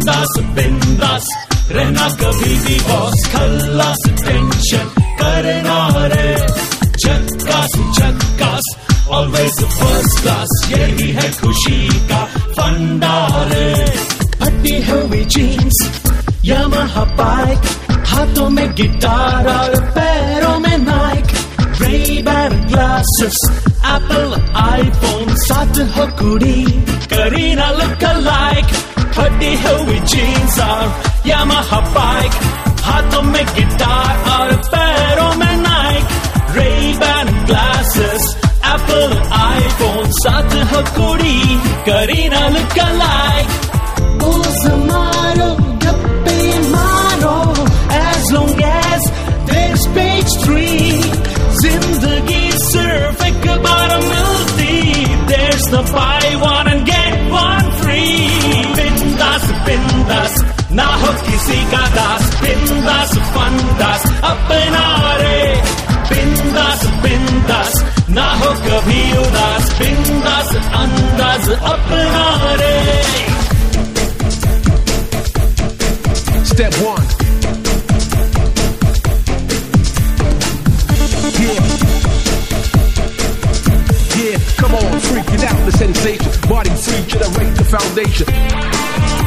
बिंदास बिंदास रहना कभी भी बॉस, खल्लास टेंशन करना रे, झक्कास झक्कास ऑलवेज फर्स्ट क्लास, यही है खुशी का फंडा रे। फटी हुई जीन्स, यामाहा बाइक, हाथों में गिटार और पैरों में Naik, Ray-Ban glasses, Apple iPhone, साथ हो कुड़ी करीना look alike। फटी हुई जीन्स और यामाहा बाइक, हाथों में गिटार और पैरों में Naik, Ray-Ban glasses, Apple iPhone, साथ हो कुड़ी करीना look alike। Bulls मारो गप्पे मारो, as long as there's page 3, जिंदगी सिर्फ एक बार मिलती, there's the buy one and get one free। बिंदास बिंदास ना हो किसी का दास, बिंदास फंदास अपना रे, बिंदास बिंदास ना हो कभी उदास, बिंदास अंदाज अपना रे। Step 1. Yeah, come on, freak it out, the sensation. Body free, generate the foundation.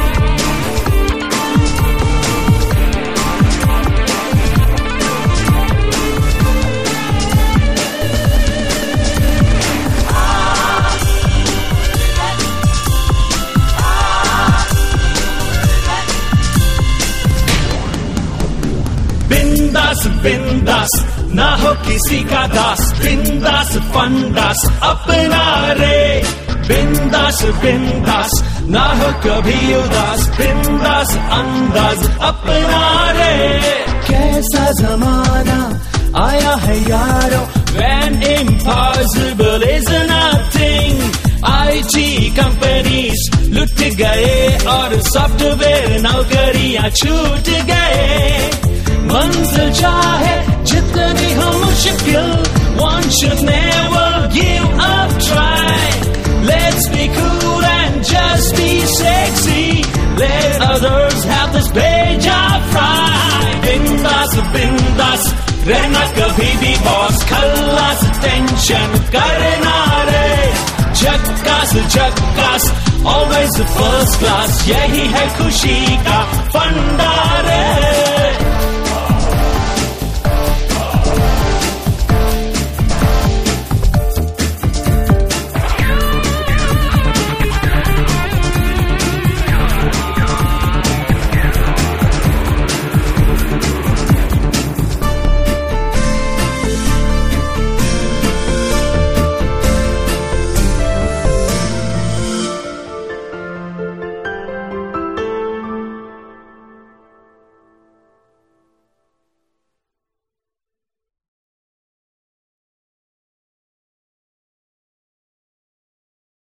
बिंदास बिंदास ना हो किसी का दास, बिंदास फंदास अपना रे, बिंदास बिंदास ना हो कभी उदास, बिंदास अंदाज अपना रे। कैसा जमाना आया है यारो, when impossible is nothing, IT companies लुट गए और सॉफ्टवेयर नौकरियां छूट गए। मंजिल चाहे जितनी हो मुश्किल, one should never give up, try, let's be cool and just be sexy, let others have this page of pride। बिंदास बिंदास रहना कभी भी बॉस, खल्लास टेंशन करना रे, झक्कास झक्कास ऑलवेज फर्स्ट क्लास, यही है खुशी का फंडा रे।